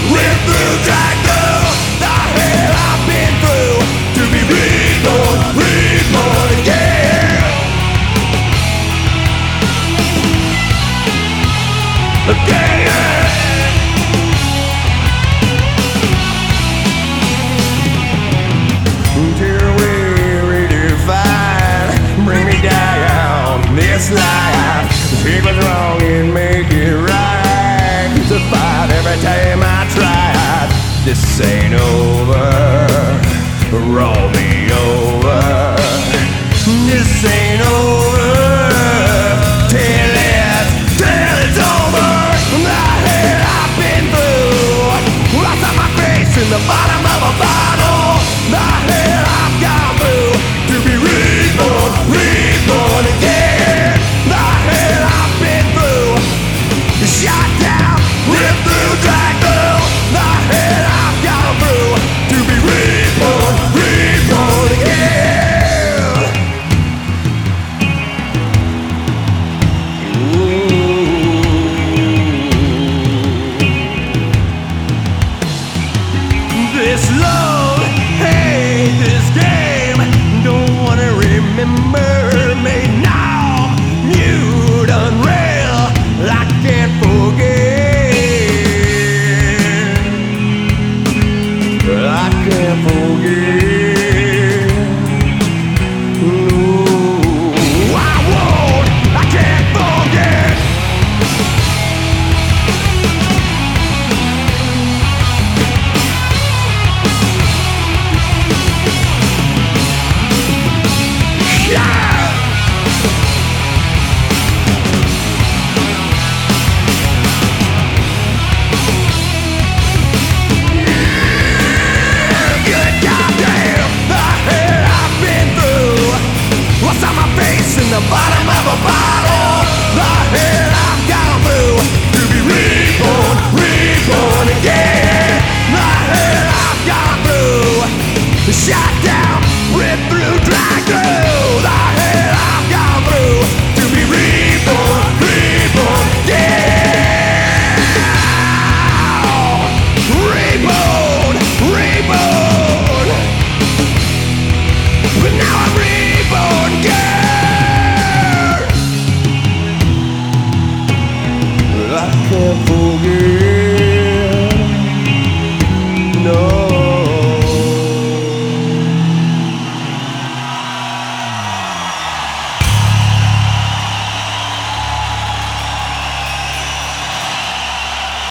Live through, drag through the hell I've been through to be reborn again. Again. Till we redefine, bring me down this life. Take what's wrong and make it right. To fight every time I tried. This ain't over, roll me over. This ain't over till it's over. The hell I've been through, lost on my face in the bottom of